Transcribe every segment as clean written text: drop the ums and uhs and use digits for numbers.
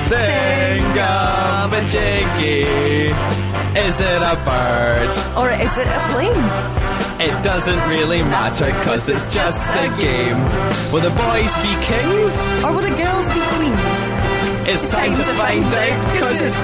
Thingamajiggy. Is it a bird? Or is it a plane? It doesn't really matter, cause it's just a game. Will the boys be kings? Or will the girls be queens? It's time to find out, cause it's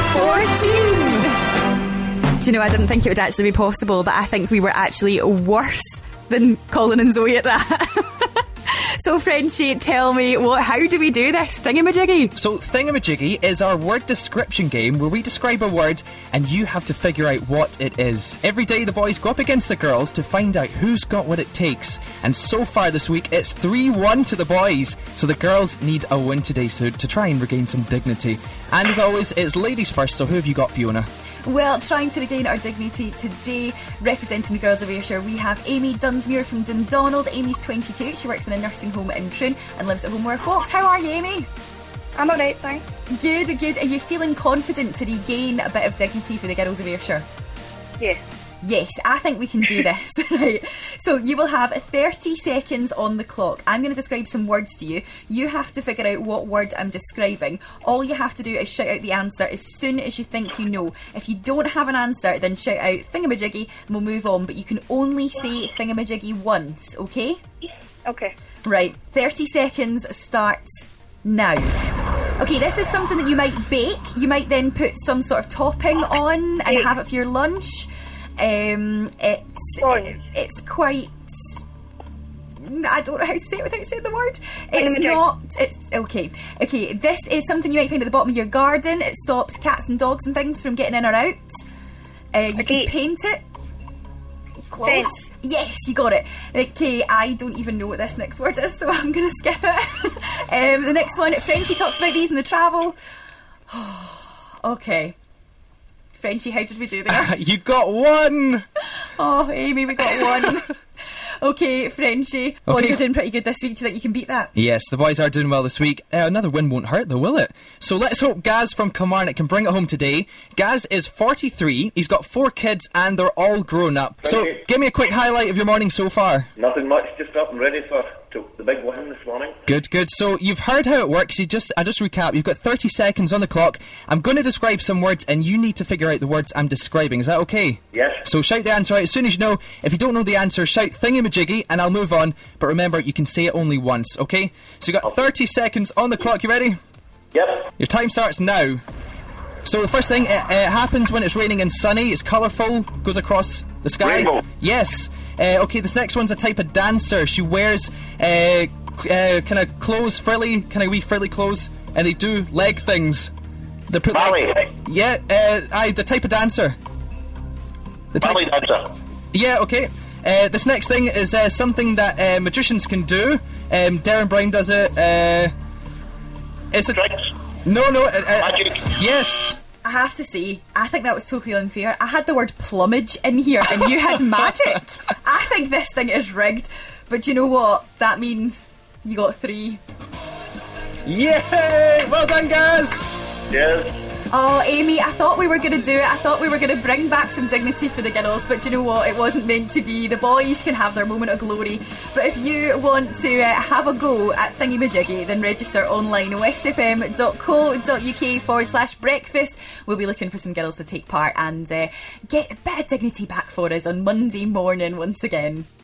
8:14. Do you know, I didn't think it would actually be possible, but I think we were actually worse than Colin and Zoe at that. So, Frenchie, tell me, how do we do this thingamajiggy? So, Thingamajiggy is our word description game where we describe a word and you have to figure out what it is. Every day the boys go up against the girls to find out who's got what it takes. And so far this week it's 3-1 to the boys. So the girls need a win today to try and regain some dignity. And as always, it's ladies first, so who have you got, Fiona? Well, trying to regain our dignity today, representing the girls of Ayrshire, we have Amy Dunsmuir from Dundonald. Amy's 22, she works in a nursing home in Troon and lives at home with her folks. How are you, Amy? I'm alright, thanks. Good. Are you feeling confident to regain a bit of dignity for the girls of Ayrshire? Yes. Yes, I think we can do this. Right. So you will have 30 seconds on the clock. I'm going to describe some words to you. You have to figure out what word I'm describing. All you have to do is shout out the answer as soon as you think you know. If you don't have an answer, then shout out thingamajiggy and we'll move on. But you can only say thingamajiggy once, okay? Okay. Right, 30 seconds starts now. Okay, this is something that you might bake. You might then put some sort of topping on and have it for your lunch. It's quite... I don't know how to say it without saying the word. It's okay. This is something you might find at the bottom of your garden. It stops cats and dogs and things from getting in or out. You can paint it. Close. Fence. Yes, you got it. Okay, I don't even know what this next word is, so I'm going to skip it. The next one, Frenchie talks about these in the travel. Okay. Frenchie, how did we do there? You got one! Oh, Amy, we got one. Okay, Frenchie. Boys are doing pretty good this week. Do you think you can beat that? Yes, the boys are doing well this week. Another win won't hurt though, will it? So let's hope Gaz from Kilmarnock can bring it home today. Gaz is 43, he's got 4 kids and they're all grown up. So give me a quick highlight of your morning so far. Nothing much, just up and ready for the big win this morning. Good. So you've heard how it works. I just recap. You've got 30 seconds on the clock. I'm going to describe some words and you need to figure out the words I'm describing. Is that okay? Yes. So shout the answer out as soon as you know. If you don't know the answer, shout thingamajiggy and I'll move on. But remember, you can say it only once, okay? So you've got 30 seconds on the clock. You ready? Yep. Your time starts now. So the first thing, it happens when it's raining and sunny. It's colourful, goes across the sky. Rainbow. Yes. Okay, this next one's a type of dancer. She wears kind of clothes, wee frilly clothes, and they do leg things. They put ballet. The type of dancer. Ballet dancer. Yeah, okay. This next thing is something that magicians can do. Darren Brown does it. It's a Tricks. No. Magic. Yes. I have to say, I think that was totally unfair. I had the word plumage in here and you had magic. I think this thing is rigged. But you know what? That means you got 3. Yay! Well done, guys! Yes. Oh, Amy, I thought we were going to do it. I thought we were going to bring back some dignity for the girls, but you know what? It wasn't meant to be. The boys can have their moment of glory. But if you want to have a go at Thingamajiggy, then register online westfm.co.uk/breakfast. We'll be looking for some girls to take part and get a bit of dignity back for us on Monday morning once again.